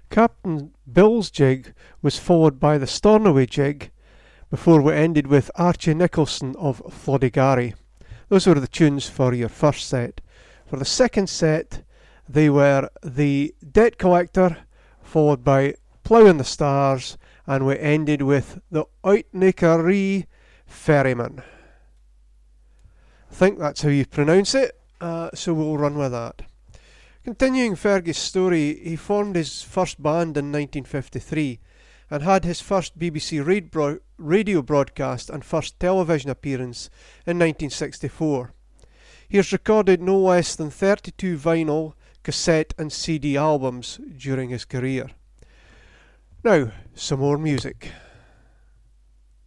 Captain Bill's Jig was followed by the Stornoway Jig, before we ended with Archie Nicholson of Floddigary. Those were the tunes for your first set. For the second set, they were The Debt Collector, followed by Plough in the Stars, and we ended with the Oitnakerie Ferryman. I think that's how you pronounce it, so we'll run with that. Continuing Fergie's story, he formed his first band in 1953 and had his first BBC radio broadcast and first television appearance in 1964. He has recorded no less than 32 vinyl, cassette and CD albums during his career. Now, some more music.